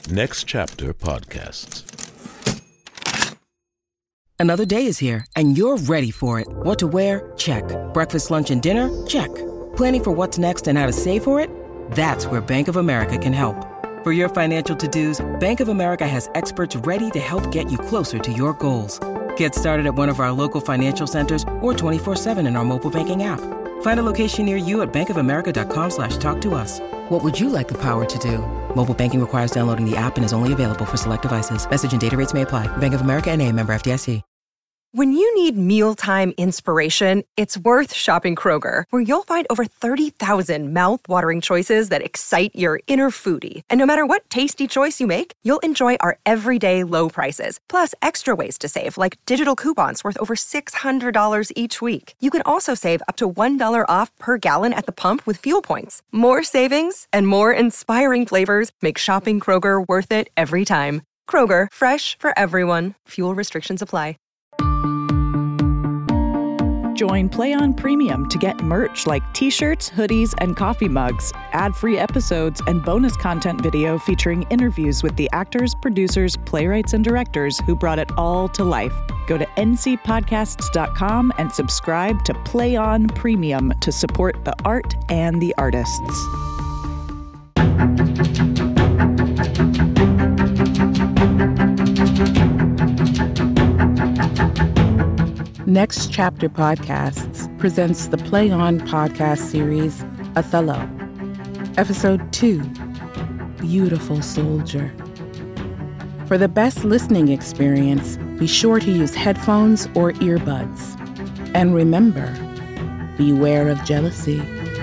Next Chapter Podcasts. Another day is here, and you're ready for it. What to wear? Check. Breakfast, lunch, and dinner? Check. Planning for what's next and how to save for it? That's where Bank of America can help. For your financial to-dos, Bank of America has experts ready to help get you closer to your goals. Get started at one of our local financial centers or 24/7 in our mobile banking app. Find a location near you at bankofamerica.com/talktous. What would you like the power to do? Mobile banking requires downloading the app and is only available for select devices. Message and data rates may apply. Bank of America N.A., member FDIC. When you need mealtime inspiration, it's worth shopping Kroger, where you'll find over 30,000 mouth-watering choices that excite your inner foodie. And no matter what tasty choice you make, you'll enjoy our everyday low prices, plus extra ways to save, like digital coupons worth over $600 each week. You can also save up to $1 off per gallon at the pump with fuel points. More savings and more inspiring flavors make shopping Kroger worth it every time. Kroger, fresh for everyone. Fuel restrictions apply. Join PlayOn Premium to get merch like t-shirts, hoodies, and coffee mugs, ad-free episodes, and bonus content video featuring interviews with the actors, producers, playwrights, and directors who brought it all to life. Go to ncpodcasts.com and subscribe to PlayOn Premium to support the art and the artists. Next Chapter Podcasts presents the Play On podcast series, Othello. Episode 2, Beautiful Soldier. For the best listening experience, be sure to use headphones or earbuds. And remember, beware of jealousy.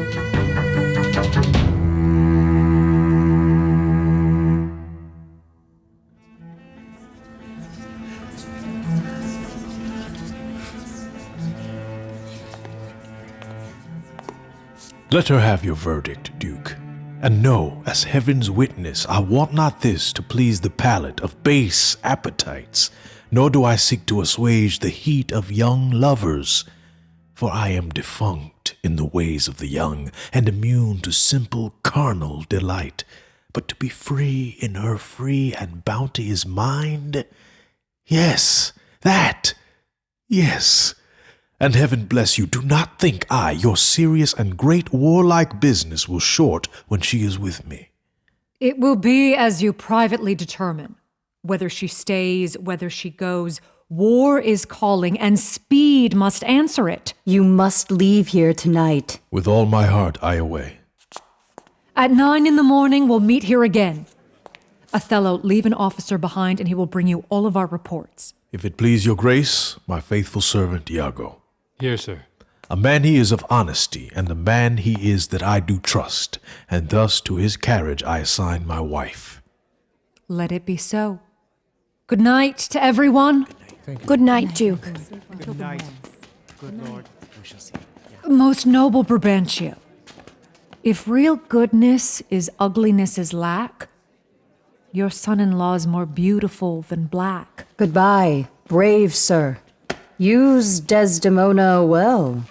Let her have your verdict, Duke. And know, as heaven's witness, I want not this to please the palate of base appetites, nor do I seek to assuage the heat of young lovers. For I am defunct in the ways of the young, and immune to simple carnal delight. But to be free in her free and bounteous mind? Yes, that! Yes! And heaven bless you, do not think I, your serious and great warlike business, will short when she is with me. It will be as you privately determine. Whether she stays, whether she goes, war is calling, and speed must answer it. You must leave here tonight. With all my heart, I away. At 9 a.m, we'll meet here again. Othello, leave an officer behind, and he will bring you all of our reports. If it please your grace, my faithful servant Iago. Here, sir. A man he is of honesty, and a man he is that I do trust, and thus to his carriage I assign my wife. Let it be so. Good night to everyone. Good night, Duke. Good night. Good Lord. We shall see. Most noble Brabantio, if real goodness is ugliness's lack, your son-in-law's more beautiful than black. Goodbye, brave sir. Use Desdemona well.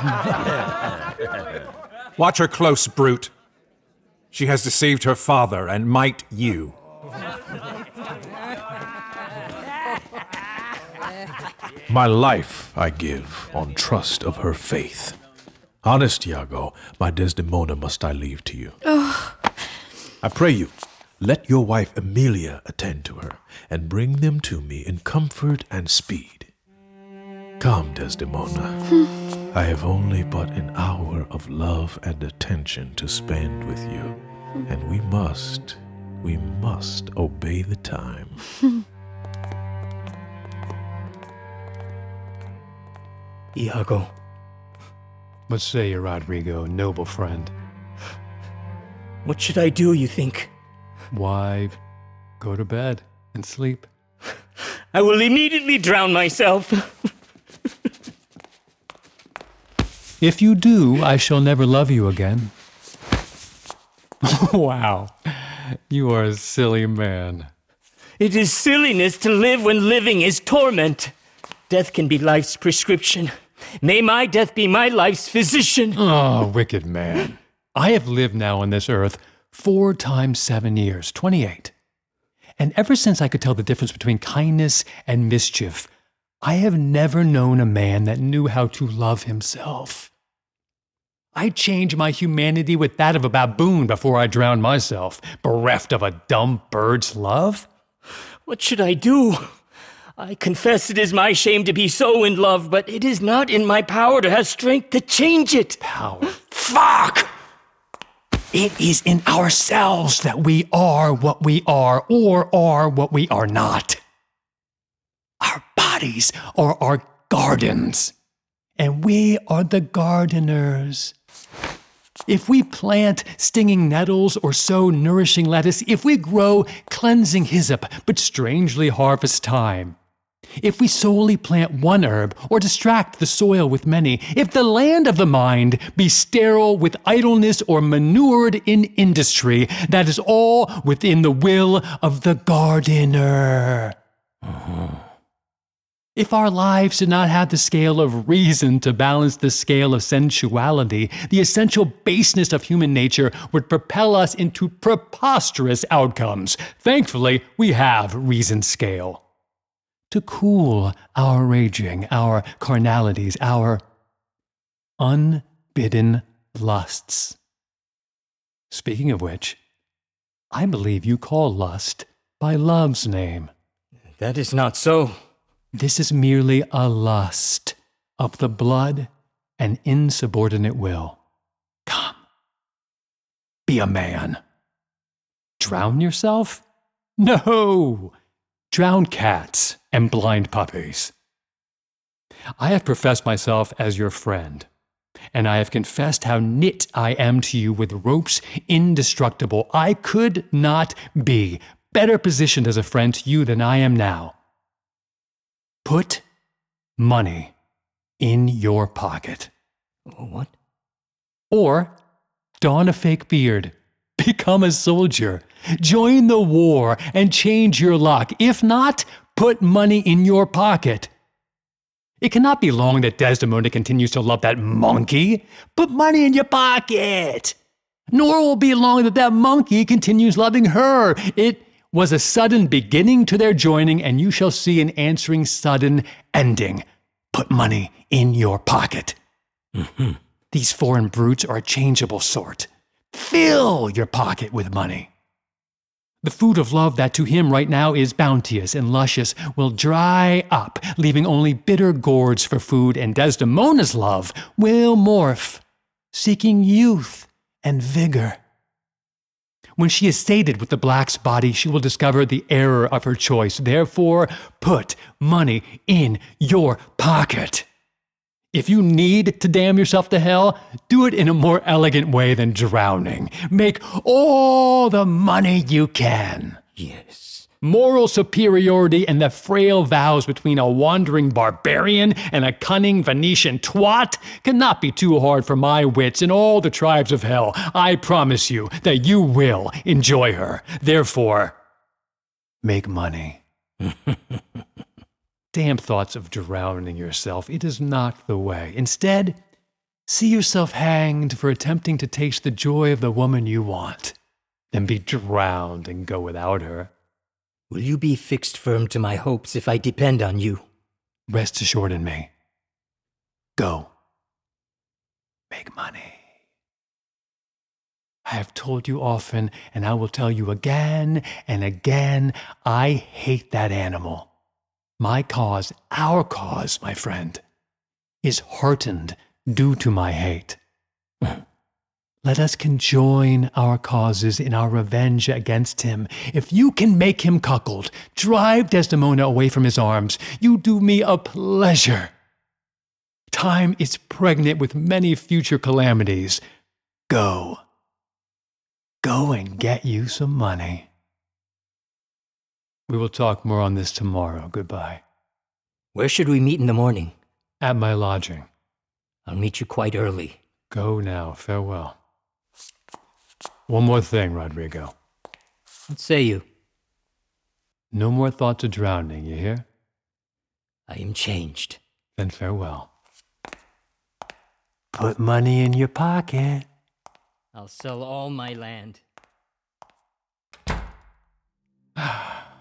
Watch her close, brute. She has deceived her father, and might you. My life I give on trust of her faith. Honest Iago, my Desdemona must I leave to you. I pray you, let your wife Emilia attend to her, and bring them to me in comfort and speed. Come, Desdemona. I have only but an hour of love and attention to spend with you, and we must obey the time. Iago. What say you, Rodrigo, noble friend? What should I do, you think? Why, go to bed and sleep. I will immediately drown myself. If you do, I shall never love you again. Wow, you are a silly man. It is silliness to live when living is torment. Death can be life's prescription. May my death be my life's physician. Oh, wicked man. I have lived now on this earth 4 times 7 years, 28. And ever since I could tell the difference between kindness and mischief, I have never known a man that knew how to love himself. I'd change my humanity with that of a baboon before I drowned myself, bereft of a dumb bird's love. What should I do? I confess it is my shame to be so in love, but it is not in my power to have strength to change it. Power. Fuck! It is in ourselves that we are what we are, or are what we are not. Our bodies are our gardens, and we are the gardeners. If we plant stinging nettles or sow nourishing lettuce, if we grow cleansing hyssop but strangely harvest thyme, if we solely plant one herb or distract the soil with many, if the land of the mind be sterile with idleness or manured in industry, that is all within the will of the gardener. If our lives did not have the scale of reason to balance the scale of sensuality, the essential baseness of human nature would propel us into preposterous outcomes. Thankfully, we have reason's scale to cool our raging, our carnalities, our unbidden lusts. Speaking of which, I believe you call lust by love's name. That is not so. This is merely a lust of the blood and insubordinate will. Come, be a man. Drown yourself? No! Drown cats and blind puppies. I have professed myself as your friend, and I have confessed how knit I am to you with ropes indestructible. I could not be better positioned as a friend to you than I am now. Put money in your pocket. What? Or don a fake beard, become a soldier, join the war, and change your luck. If not, put money in your pocket. It cannot be long that Desdemona continues to love that monkey. Put money in your pocket. Nor will it be long that that monkey continues loving her. It was a sudden beginning to their joining, and you shall see an answering sudden ending. Put money in your pocket. These foreign brutes are a changeable sort. Fill your pocket with money. The food of love that to him right now is bounteous and luscious will dry up, leaving only bitter gourds for food, and Desdemona's love will morph, seeking youth and vigor. When she is sated with the black's body, she will discover the error of her choice. Therefore, put money in your pocket. If you need to damn yourself to hell, do it in a more elegant way than drowning. Make all the money you can. Yes. Moral superiority and the frail vows between a wandering barbarian and a cunning Venetian twat cannot be too hard for my wits and all the tribes of hell. I promise you that you will enjoy her. Therefore, make money. Damn thoughts of drowning yourself. It is not the way. Instead, see yourself hanged for attempting to taste the joy of the woman you want, then be drowned and go without her. Will you be fixed firm to my hopes if I depend on you? Rest assured in me. Go. Make money. I have told you often, and I will tell you again and again, I hate that animal. My cause, our cause, my friend, is heartened due to my hate. Let us conjoin our causes in our revenge against him. If you can make him cuckold, drive Desdemona away from his arms, you do me a pleasure. Time is pregnant with many future calamities. Go. Go and get you some money. We will talk more on this tomorrow. Goodbye. Where should we meet in the morning? At my lodging. I'll meet you quite early. Go now. Farewell. One more thing, Rodrigo. What say you? No more thoughts of drowning, you hear? I am changed. Then farewell. Put money in your pocket. I'll sell all my land.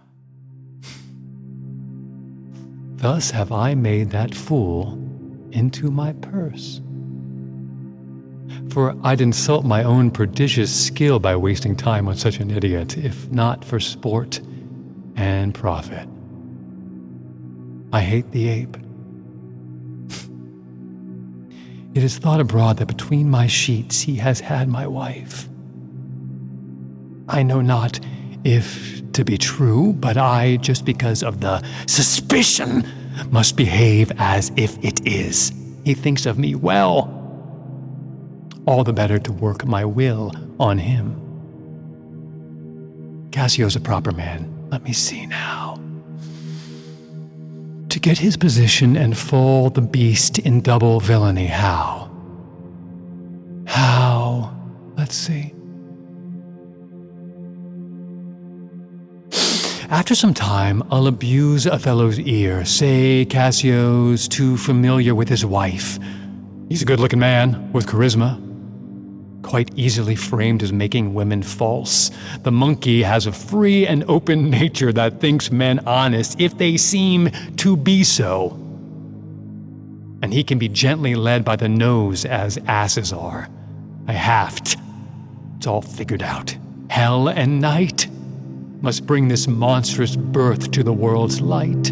Thus have I made that fool into my purse. For I'd insult my own prodigious skill by wasting time on such an idiot, if not for sport and profit. I hate the ape. It is thought abroad that between my sheets he has had my wife. I know not if to be true, but I, just because of the suspicion, must behave as if it is. He thinks of me well. All the better to work my will on him. Cassio's a proper man. Let me see now. To get his position and fall the beast in double villainy, how? How? Let's see. After some time, I'll abuse Othello's ear, say Cassio's too familiar with his wife. He's a good-looking man, with charisma. Quite easily framed as making women false. The monkey has a free and open nature that thinks men honest if they seem to be so. And he can be gently led by the nose as asses are. I haft. It's all figured out. Hell and night must bring this monstrous birth to the world's light.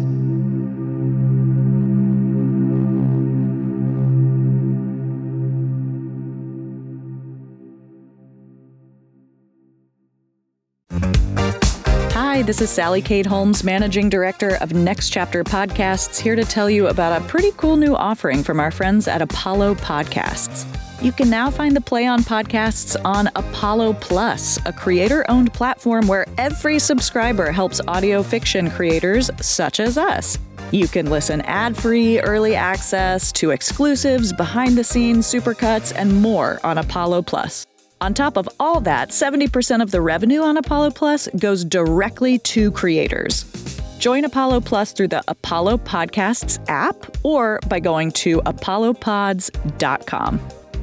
Hi, this is Sally Kate Holmes, Managing Director of Next Chapter Podcasts, here to tell you about a pretty cool new offering from our friends at Apollo Podcasts. You can now find the Play On podcasts on Apollo Plus, a creator-owned platform where every subscriber helps audio fiction creators such as us. You can listen ad-free, early access to exclusives, behind-the-scenes supercuts, and more on Apollo Plus. On top of all that, 70% of the revenue on Apollo Plus goes directly to creators. Join Apollo Plus through the Apollo Podcasts app or by going to apollopods.com.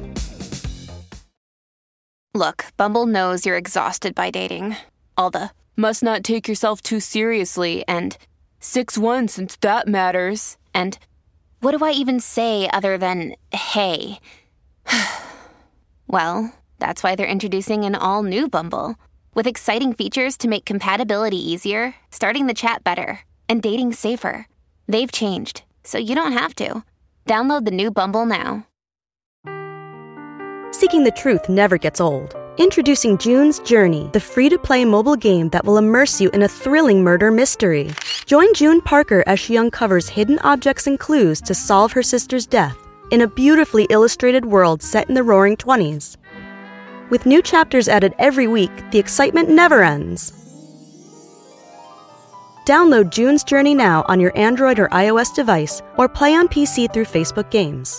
Look, Bumble knows you're exhausted by dating. All the, must not take yourself too seriously, and 6'1" since that matters, and what do I even say other than, hey? Well, that's why they're introducing an all-new Bumble, with exciting features to make compatibility easier, starting the chat better, and dating safer. They've changed, so you don't have to. Download the new Bumble now. Seeking the truth never gets old. Introducing June's Journey, the free-to-play mobile game that will immerse you in a thrilling murder mystery. Join June Parker as she uncovers hidden objects and clues to solve her sister's death in a beautifully illustrated world set in the Roaring '20s. With new chapters added every week, the excitement never ends. Download June's Journey now on your Android or iOS device, or play on PC through Facebook Games.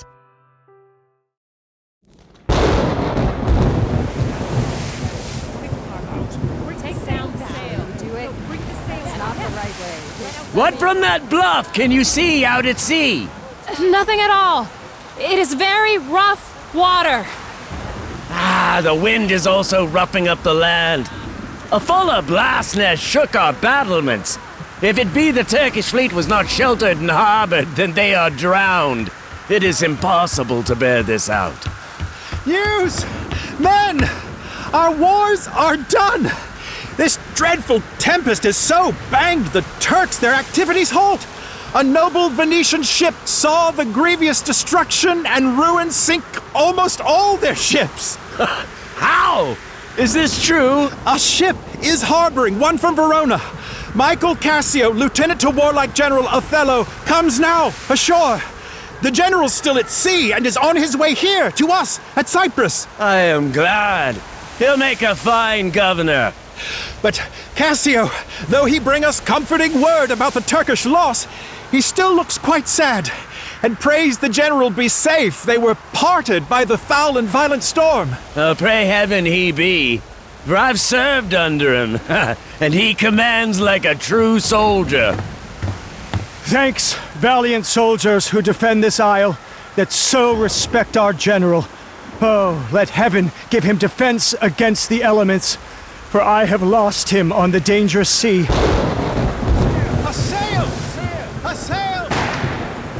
What from that bluff can you see out at sea? Nothing at all. It is very rough water. Ah, the wind is also roughing up the land. A fuller blast nest shook our battlements. If it be the Turkish fleet was not sheltered and harbored, then they are drowned. It is impossible to bear this out. News! Men! Our wars are done! This dreadful tempest has so banged the Turks their activities halt. A noble Venetian ship saw the grievous destruction and ruin sink almost all their ships. How? Is this true? A ship is harboring, one from Verona. Michael Cassio, lieutenant to warlike General Othello, comes now ashore. The general's still at sea and is on his way here to us at Cyprus. I am glad. He'll make a fine governor. But Cassio, though he bring us comforting word about the Turkish loss, he still looks quite sad, and prays the general be safe. They were parted by the foul and violent storm. Pray heaven he be, for I've served under him, and he commands like a true soldier. Thanks, valiant soldiers who defend this isle, that so respect our general. Oh, let heaven give him defense against the elements, for I have lost him on the dangerous sea. A sail! A sail!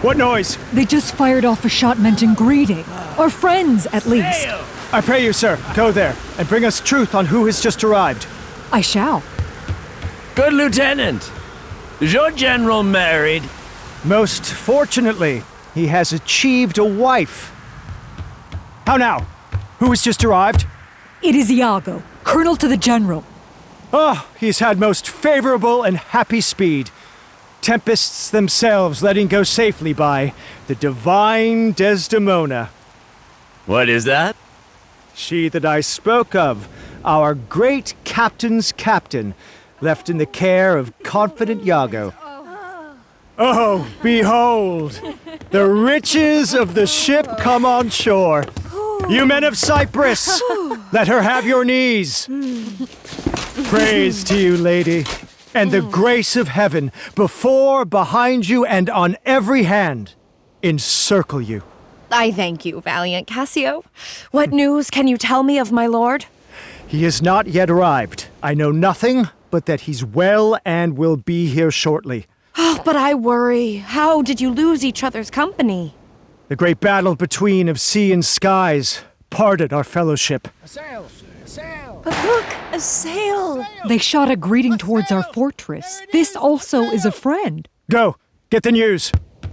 What noise? They just fired off a shot meant in greeting. Or friends, at least. I pray you, sir, go there and bring us truth on who has just arrived. I shall. Good Lieutenant. Is your general married? Most fortunately, he has achieved a wife. How now? Who has just arrived? It is Iago, Colonel to the General. Oh, he's had most favorable and happy speed. Tempests themselves letting go safely by the divine Desdemona. What is that? She that I spoke of, our great captain's captain, left in the care of confident Iago. Oh, behold, the riches of the ship come on shore. You men of Cyprus, let her have your knees. Praise to you, lady, and the grace of heaven before, behind you, and on every hand encircle you. I thank you, valiant Cassio. What news can you tell me of my lord? He has not yet arrived. I know nothing but that he's well and will be here shortly. Oh, but I worry. How did you lose each other's company? The great battle between of sea and skies parted our fellowship. A sail! A sail! But look, a sail! They shot a greeting towards our fortress. This also is a friend. Go, get the news.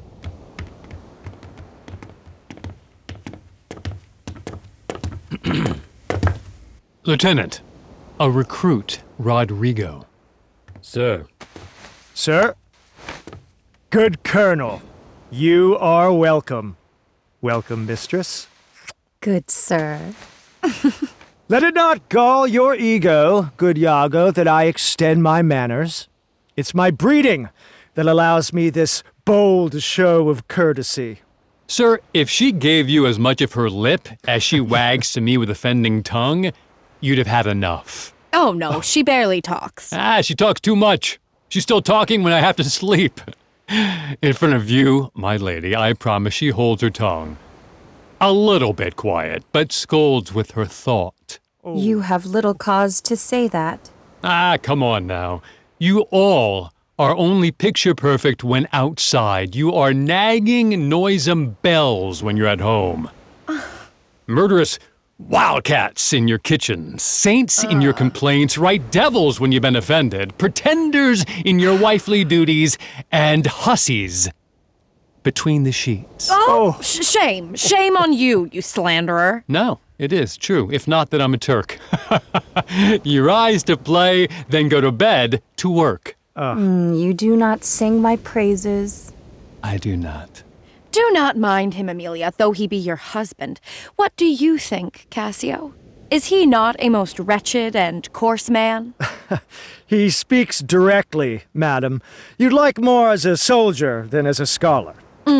Lieutenant, a recruit, Rodrigo. Sir. Sir? Good Colonel, you are welcome. Welcome, mistress. Good sir. Let it not gall your ego, good Iago, that I extend my manners. It's my breeding that allows me this bold show of courtesy. Sir, if she gave you as much of her lip as she wags to me with offending tongue, you'd have had enough. Oh no, she barely talks. She talks too much. She's still talking when I have to sleep. In front of you, my lady, I promise she holds her tongue. A little bit quiet, but scolds with her thought. You have little cause to say that. Come on now. You all are only picture perfect when outside. You are nagging, noisome bells when you're at home. Murderous wildcats in your kitchens, saints in your complaints, right devils when you've been offended, pretenders in your wifely duties, and hussies between the sheets. Oh, shame. Shame on you, you slanderer. No, it is true. If not, then I'm a Turk. You rise to play, then go to bed to work. You do not sing my praises. I do not. Do not mind him, Amelia, though he be your husband. What do you think, Cassio? Is he not a most wretched and coarse man? He speaks directly, madam. You'd like more as a soldier than as a scholar.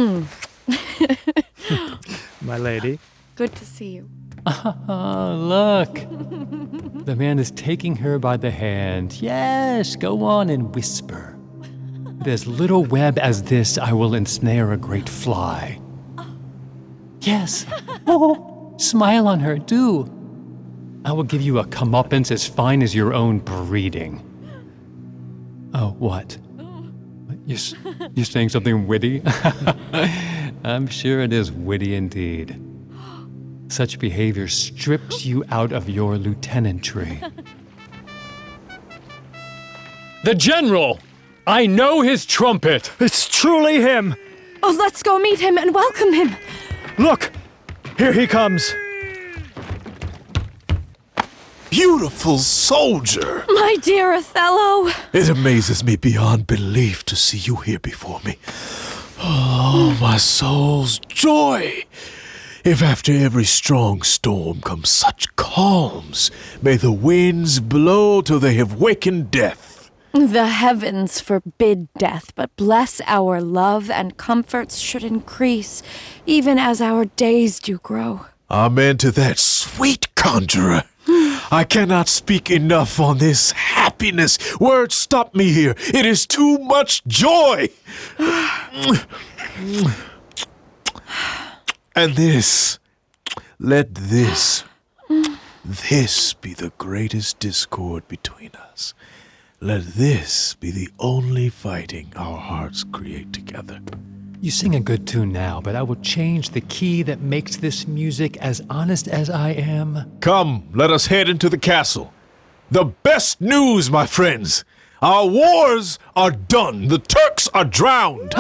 My lady. Good to see you. Look. The man is taking her by the hand. Yes, go on and whisper. With as little web as this, I will ensnare a great fly. Yes. Oh, smile on her, do. I will give you a comeuppance as fine as your own breeding. Oh, what? You're saying something witty? I'm sure it is witty indeed. Such behavior strips you out of your lieutenantry. The General! I know his trumpet! It's truly him! Oh, let's go meet him and welcome him! Look! Here he comes! Beautiful soldier! My dear Othello! It amazes me beyond belief to see you here before me. Oh, my soul's joy! If after every strong storm comes such calms, may the winds blow till they have wakened death. The heavens forbid death, but bless our love and comforts should increase, even as our days do grow. Amen to that, sweet conjurer. I cannot speak enough on this happiness. Words stop me here. It is too much joy. And this, let this be the greatest discord between us. Let this be the only fighting our hearts create together. You sing a good tune now, but I will change the key that makes this music as honest as I am. Come, let us head into the castle. The best news, my friends! Our wars are done. The Turks are drowned.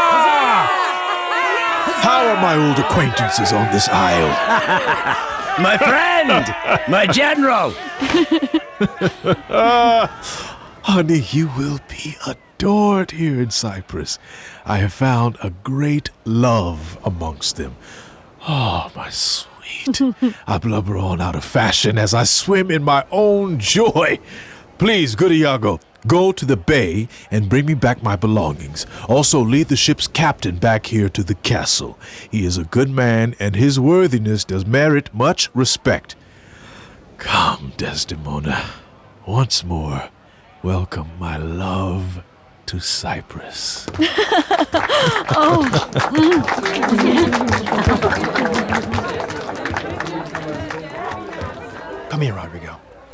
How are my old acquaintances on this isle? My friend! My general! Honey, you will be adored here in Cyprus. I have found a great love amongst them. Oh, my sweet. I blubber on out of fashion as I swim in my own joy. Please, good Iago, go to the bay and bring me back my belongings. Also, lead the ship's captain back here to the castle. He is a good man, and his worthiness does merit much respect. Come, Desdemona. Once more, welcome my love to Cyprus. Come here, Rodrigo.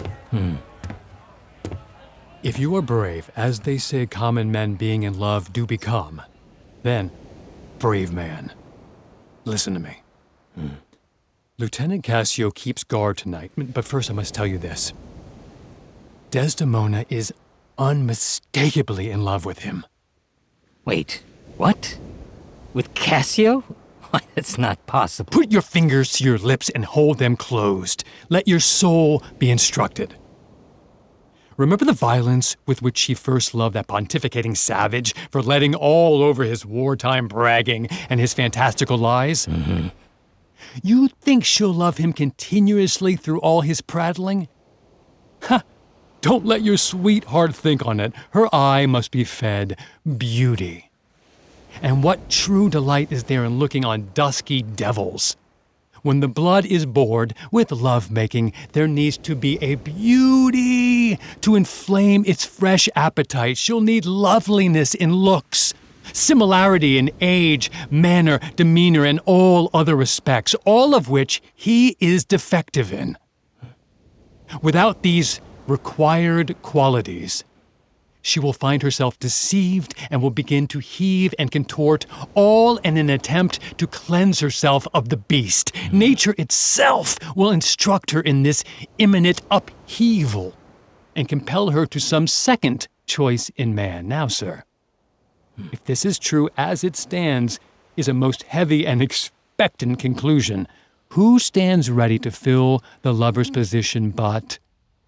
If you are brave, as they say common men being in love do become, then, brave man, listen to me. Lieutenant Cassio keeps guard tonight, but first I must tell you this. Desdemona is unmistakably in love with him. Wait, what? With Cassio? Why, that's not possible. Put your fingers to your lips and hold them closed. Let your soul be instructed. Remember the violence with which she first loved that pontificating savage for letting all over his wartime bragging and his fantastical lies? Mm-hmm. You think she'll love him continuously through all his prattling? Ha! Don't let your sweetheart think on it. Her eye must be fed beauty. And what true delight is there in looking on dusky devils? When the blood is bored with love-making, there needs to be a beauty to inflame its fresh appetite. She'll need loveliness in looks, similarity in age, manner, demeanor, and all other respects, all of which he is defective in. Without these required qualities, she will find herself deceived and will begin to heave and contort, all in an attempt to cleanse herself of the beast. Nature itself will instruct her in this imminent upheaval and compel her to some second choice in man. Now, sir, if this is true as it stands, is a most heavy and expectant conclusion. Who stands ready to fill the lover's position but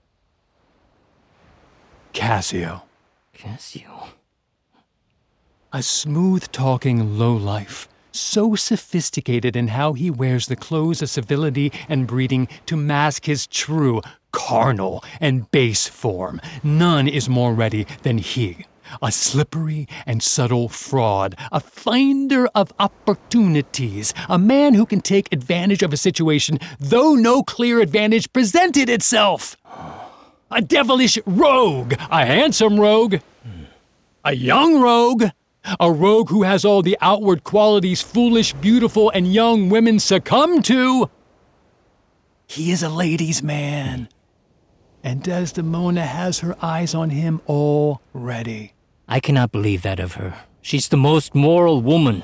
Cassio? Cassio? A smooth-talking lowlife, so sophisticated in how he wears the clothes of civility and breeding to mask his true, carnal, and base form. None is more ready than he. A slippery and subtle fraud, a finder of opportunities, a man who can take advantage of a situation though no clear advantage presented itself. A devilish rogue, a handsome rogue, a young rogue, a rogue who has all the outward qualities foolish, beautiful, and young women succumb to. He is a ladies' man, and Desdemona has her eyes on him already. I cannot believe that of her. She's the most moral woman.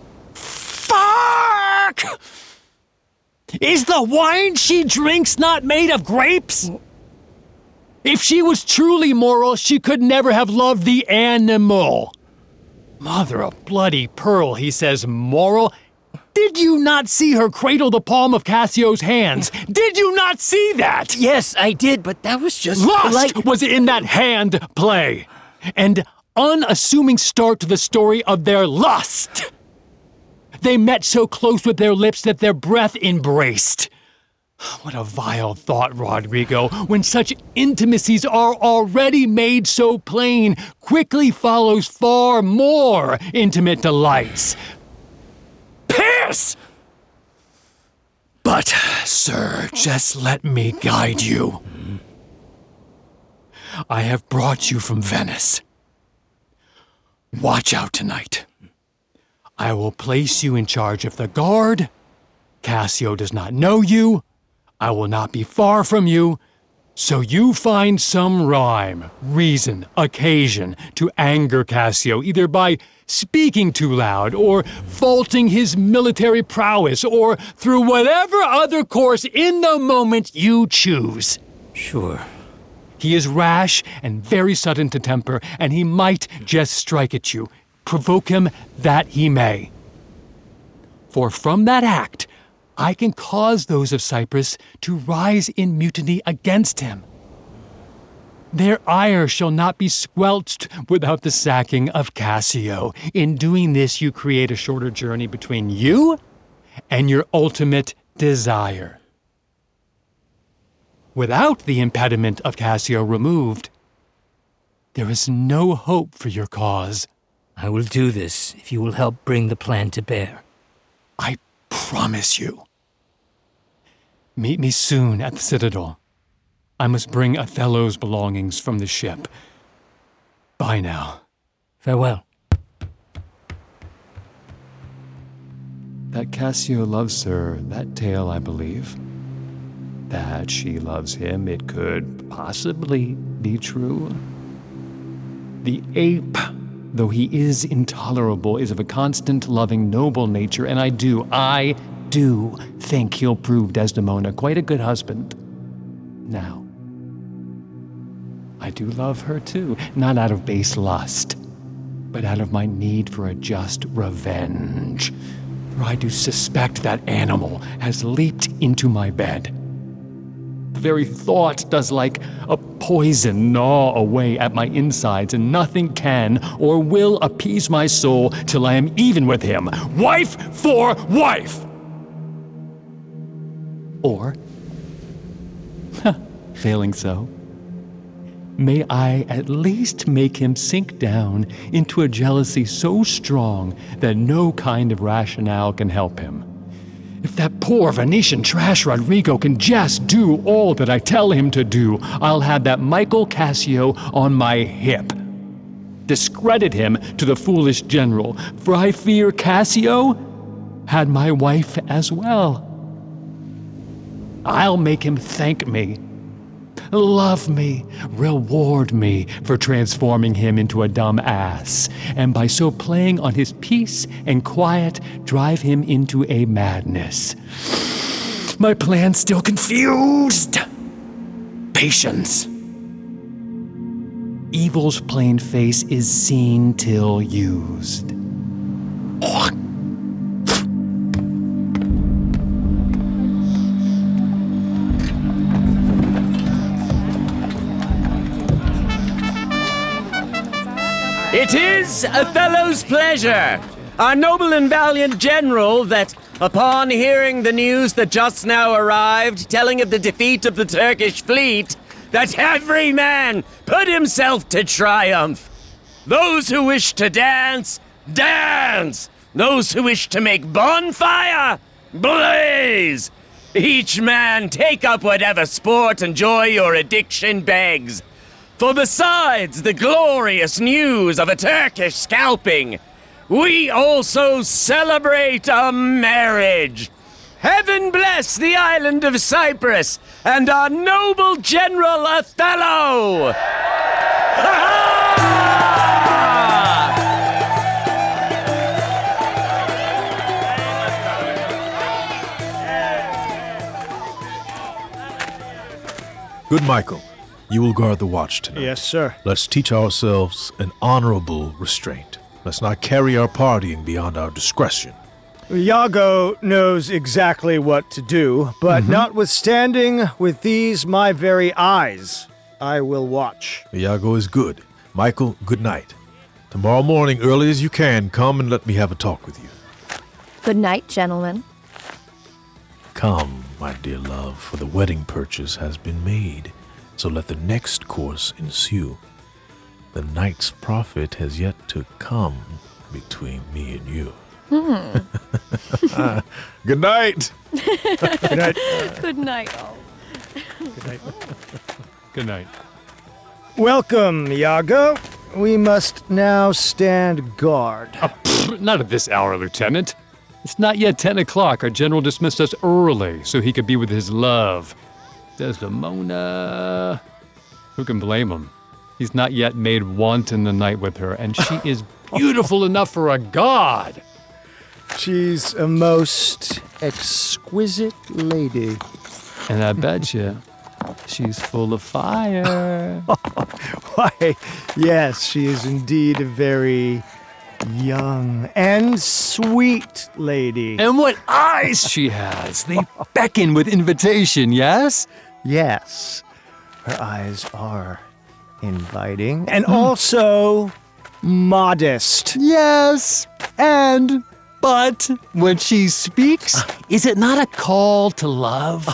Fuck! Is the wine she drinks not made of grapes? If she was truly moral, she could never have loved the animal. Mother of bloody pearl, he says moral. Did you not see her cradle the palm of Cassio's hands? Did you not see that? Yes, I did, but that was just Lust was in that hand play. And unassuming start to the story of their lust. They met so close with their lips that their breath embraced. What a vile thought, Rodrigo, when such intimacies are already made so plain, quickly follows far more intimate delights. Pierce! But, sir, just let me guide you. I have brought you from Venice. Watch out tonight. I will place you in charge of the guard. Cassio does not know you. I will not be far from you. So you find some rhyme, reason, occasion to anger Cassio, either by speaking too loud, or faulting his military prowess, or through whatever other course in the moment you choose. Sure. He is rash and very sudden to temper, and he might just strike at you. Provoke him that he may. For from that act, I can cause those of Cyprus to rise in mutiny against him. Their ire shall not be squelched without the sacking of Cassio. In doing this, you create a shorter journey between you and your ultimate desire. Without the impediment of Cassio removed, there is no hope for your cause. I will do this if you will help bring the plan to bear. I promise you. Meet me soon at the Citadel. I must bring Othello's belongings from the ship. Bye now. Farewell. That Cassio loves her, that tale I believe. That she loves him, it could possibly be true. The ape, though he is intolerable, is of a constant, loving, noble nature, and I do think he'll prove Desdemona quite a good husband. Now, I do love her too, not out of base lust, but out of my need for a just revenge. For I do suspect that animal has leaped into my bed. The very thought does like a poison gnaw away at my insides, and nothing can or will appease my soul till I am even with him, wife for wife! Or, failing so, may I at least make him sink down into a jealousy so strong that no kind of rationale can help him. If that poor Venetian trash Rodrigo can just do all that I tell him to do, I'll have that Michael Cassio on my hip. Discredit him to the foolish general, for I fear Cassio had my wife as well. I'll make him thank me, love me, reward me for transforming him into a dumb ass, and by so playing on his peace and quiet, drive him into a madness. My plan's still confused. Patience. Evil's plain face is seen till used. It is Othello's pleasure, our noble and valiant general, that upon hearing the news that just now arrived, telling of the defeat of the Turkish fleet, that every man put himself to triumph. Those who wish to dance, dance! Those who wish to make bonfire, blaze! Each man take up whatever sport and joy your addiction begs. For besides the glorious news of a Turkish scalping, we also celebrate a marriage. Heaven bless the island of Cyprus and our noble General Othello! Good Michael. You will guard the watch tonight. Yes, sir. Let's teach ourselves an honorable restraint. Let's not carry our partying beyond our discretion. Iago knows exactly what to do, but notwithstanding, with these my very eyes, I will watch. Iago is good. Michael, good night. Tomorrow morning, early as you can, come and let me have a talk with you. Good night, gentlemen. Come, my dear love, for the wedding purchase has been made. So let the next course ensue. The night's profit has yet to come between me and you. Good night. Good night. Good night. Oh. Good night. Good night. Welcome, Iago. We must now stand guard. Not at this hour, Lieutenant. It's not yet 10 o'clock. Our general dismissed us early so he could be with his love. Desdemona. Who can blame him? He's not yet made wanton the night with her, and she is beautiful enough for a god. She's a most exquisite lady. And I bet you she's full of fire. Why, yes, she is indeed a very young and sweet lady. And what eyes she has! They beckon with invitation, yes? Yes, her eyes are inviting and also modest. Yes, but when she speaks, is it not a call to love?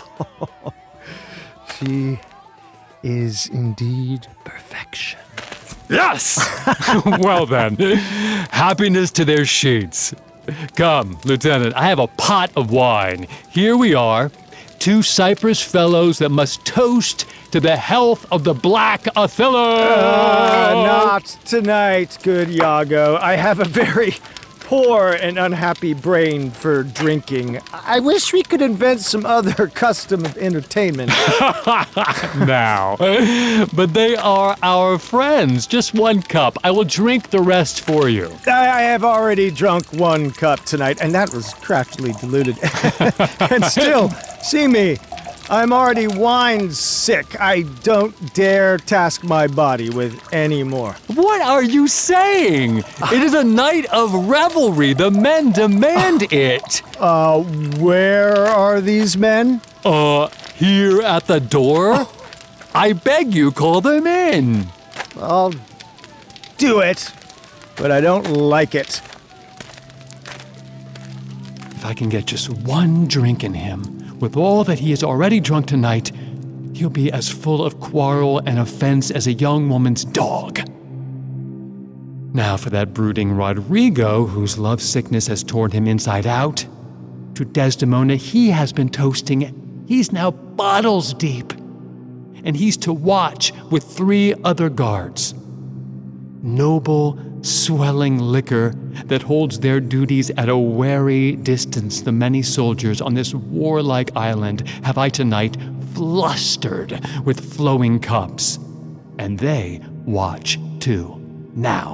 She is indeed perfection. Yes! Well then, happiness to their sheets. Come, Lieutenant, I have a pot of wine. Here we are, 2 Cyprus fellows that must toast to the health of the Black Othello. Not tonight, good Iago. I have a very poor and unhappy brain for drinking. I wish we could invent some other custom of entertainment. Now, but they are our friends. Just 1 cup. I will drink the rest for you. I have already drunk 1 cup tonight, and that was craftily diluted. And still, see me. I'm already wine sick. I don't dare task my body with any more. What are you saying? It is a night of revelry. The men demand it. Where are these men? Here at the door. I beg you, call them in. I'll do it, but I don't like it. If I can get just 1 drink in him, with all that he has already drunk tonight, he'll be as full of quarrel and offense as a young woman's dog. Now for that brooding Rodrigo, whose love sickness has torn him inside out. To Desdemona he has been toasting. He's now bottles deep. And he's to watch with 3 other guards. Noble, swelling liquor that holds their duties at a wary distance. The many soldiers on this warlike island have I tonight flustered with flowing cups. And they watch too, now.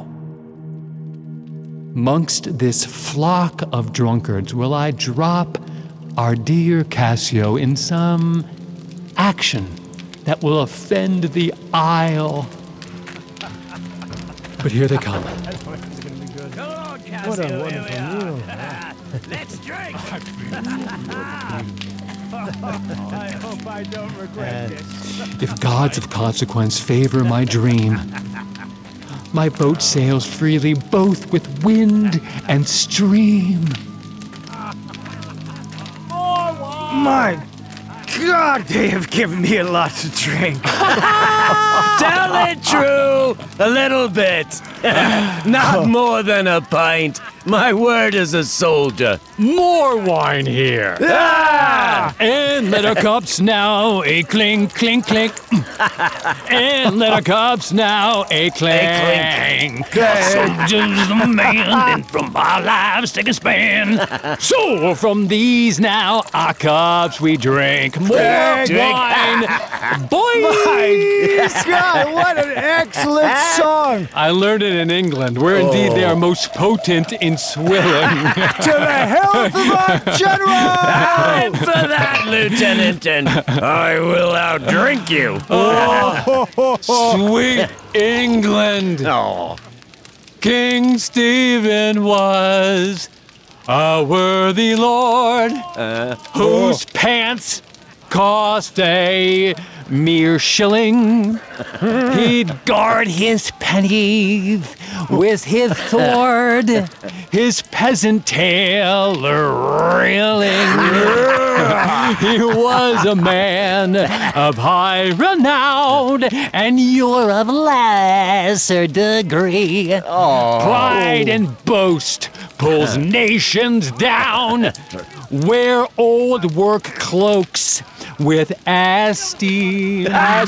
Mongst this flock of drunkards will I drop our dear Cassio in some action that will offend the isle. But here they come. What a wonderful meal. Let's drink. I hope I don't regret this. If gods of consequence favor my dream, my boat sails freely both with wind and stream. My God, they have given me a lot to drink. Tell it true, a little bit. Not more than a pint. My word as a soldier. More wine here. And let our cups now a clink, clink, clink. And let our cups now a clink. Soldiers, the man, and from our lives take a span. So from these now our cups we drink. More wine, boys. My God, what an excellent song. I learned it in England, where indeed they are most potent in swilling. To the health of our general! And for that, Lieutenant, and I will outdrink you. Sweet England! King Stephen was a worthy lord whose pants cost a mere shilling. He'd guard his pennies with his sword, his peasant tail reeling. He was a man of high renown, and you're of lesser degree. Pride and boast pulls nations down. Wear old work cloaks with esteem.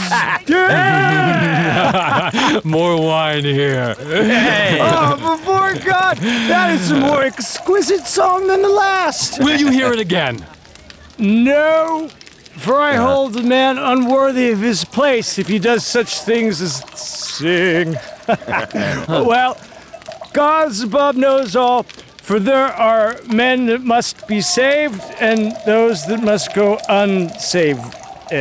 More wine here. Before God, that is a more exquisite song than the last. Will you hear it again? No. For I hold the man unworthy of his place if he does such things as sing. Well, God's above knows all, for there are men that must be saved and those that must go unsaved.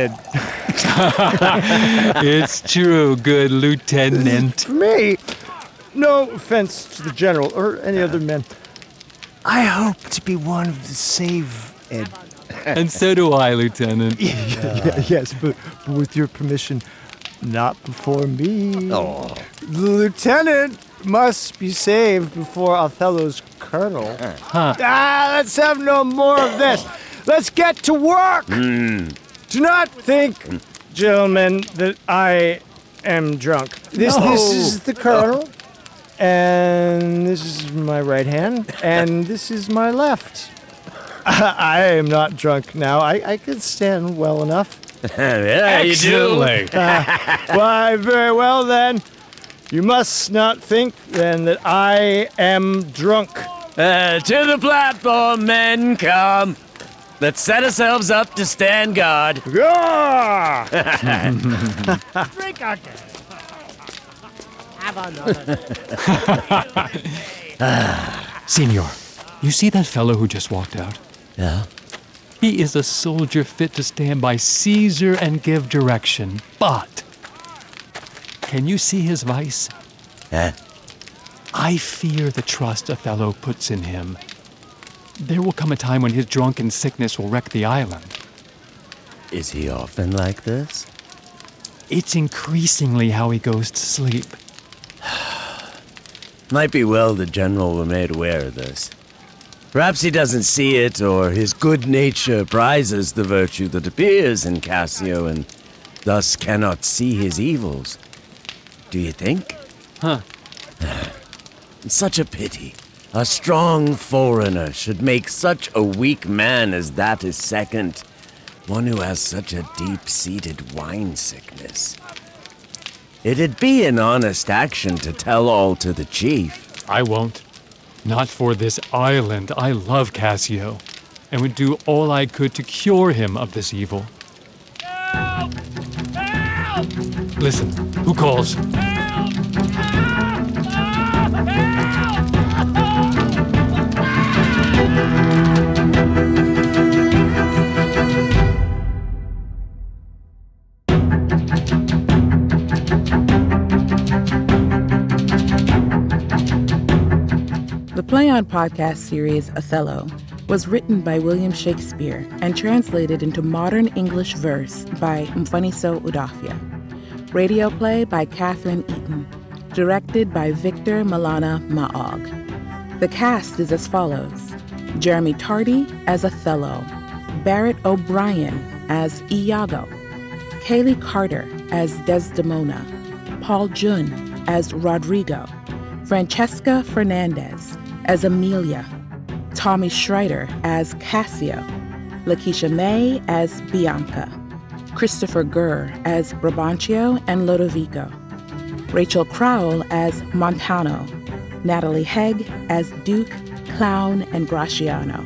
It's true, good lieutenant. For me, no offense to the general or any other men, I hope to be one of the saved. And so do I, Lieutenant. Yes, but with your permission, not before me. Oh. The lieutenant must be saved before Othello's colonel. Let's have no more of this. Let's get to work. Do not think, gentlemen, that I am drunk. This is the colonel, and this is my right hand, and this is my left. I am not drunk now. I can stand well enough. Yeah, you do. Why, very well then. You must not think then that I am drunk. To the platform, men, come. Let's set ourselves up to stand guard. Drink again. Have another. Senor, you see that fellow who just walked out? Yeah? He is a soldier fit to stand by Caesar and give direction. But, can you see his vice? I fear the trust Othello puts in him. There will come a time when his drunken sickness will wreck the island. Is he often like this? It's increasingly how he goes to sleep. Might be well the general were made aware of this. Perhaps he doesn't see it, or his good nature prizes the virtue that appears in Cassio and thus cannot see his evils. Do you think? It's such a pity. A strong foreigner should make such a weak man as that his second, one who has such a deep-seated wine sickness. It'd be an honest action to tell all to the chief. I won't. Not for this island. I love Cassio, and would do all I could to cure him of this evil. Help! Help! Listen, who calls? Help! The Play On podcast series, Othello, was written by William Shakespeare and translated into modern English verse by Mfaniso Udafia. Radio play by Catherine Eaton. Directed by Victor Malana Maog. The cast is as follows: Jeremy Tardy as Othello, Barrett O'Brien as Iago, Kaylee Carter as Desdemona, Paul Jun as Rodrigo, Francesca Fernandez as Amelia, Tommy Schreider as Cassio, Lakeisha May as Bianca, Christopher Gurr as Brabantio and Lodovico, Rachel Crowell as Montano, Natalie Hegg as Duke, Clown, and Graciano.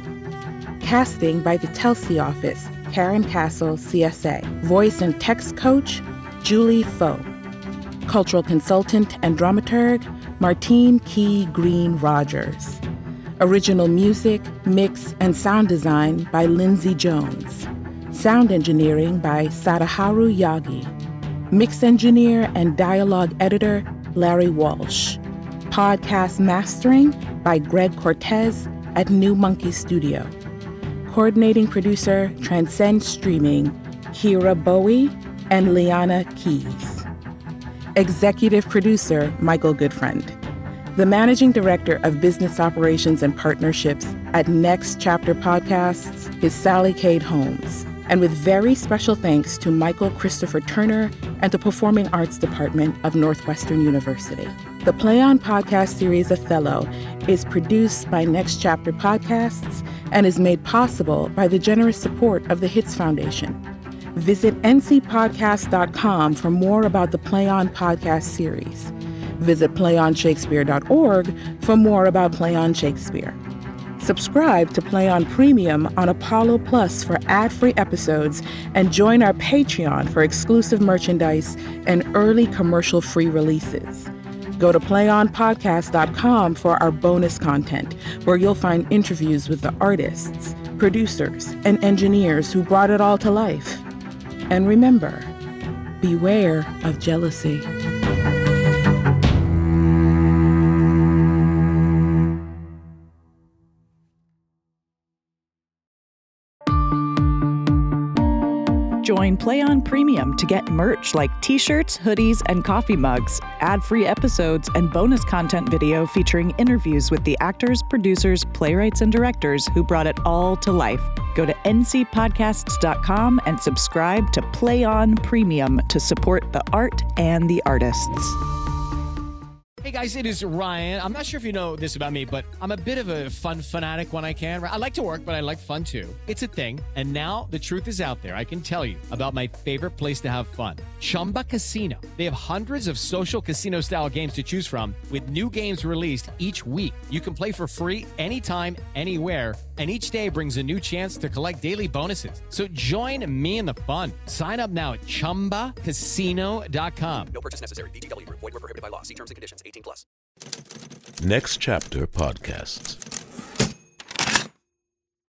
Casting by the Telsey office, Karen Castle, CSA. Voice and text coach, Julie Foe. Cultural consultant and dramaturg, Martine Key Green Rogers. Original music, mix, and sound design by Lindsay Jones. Sound engineering by Sadaharu Yagi. Mix engineer and dialogue editor, Larry Walsh. Podcast mastering by Greg Cortez at New Monkey Studio. Coordinating producer, Transcend Streaming, Kira Bowie and Liana Keys. Executive producer, Michael Goodfriend. The managing director of business operations and partnerships at Next Chapter Podcasts is Sally Cade Holmes. And with very special thanks to Michael Christopher Turner and the Performing Arts Department of Northwestern University. The Play On podcast series Othello is produced by Next Chapter Podcasts and is made possible by the generous support of the Hits Foundation. Visit ncpodcast.com for more about the Play On podcast series. Visit playonshakespeare.org for more about Play On Shakespeare. Subscribe to Play On Premium on Apollo Plus for ad-free episodes and join our Patreon for exclusive merchandise and early commercial-free releases. Go to playonpodcast.com for our bonus content, where you'll find interviews with the artists, producers, and engineers who brought it all to life. And remember, beware of jealousy. Join Play On Premium to get merch like t-shirts, hoodies, and coffee mugs, ad-free episodes, and bonus content video featuring interviews with the actors, producers, playwrights, and directors who brought it all to life. Go to ncpodcasts.com and subscribe to Play On Premium to support the art and the artists. Hey guys, it is Ryan. I'm not sure if you know this about me, but I'm a bit of a fun fanatic when I can. I like to work, but I like fun too. It's a thing. And now the truth is out there. I can tell you about my favorite place to have fun. Chumba Casino. They have hundreds of social casino style games to choose from with new games released each week. You can play for free anytime, anywhere. And each day brings a new chance to collect daily bonuses. So join me in the fun. Sign up now at ChumbaCasino.com. No purchase necessary. VGW. Void where prohibited by law. See terms and conditions. 18+. Next Chapter Podcasts.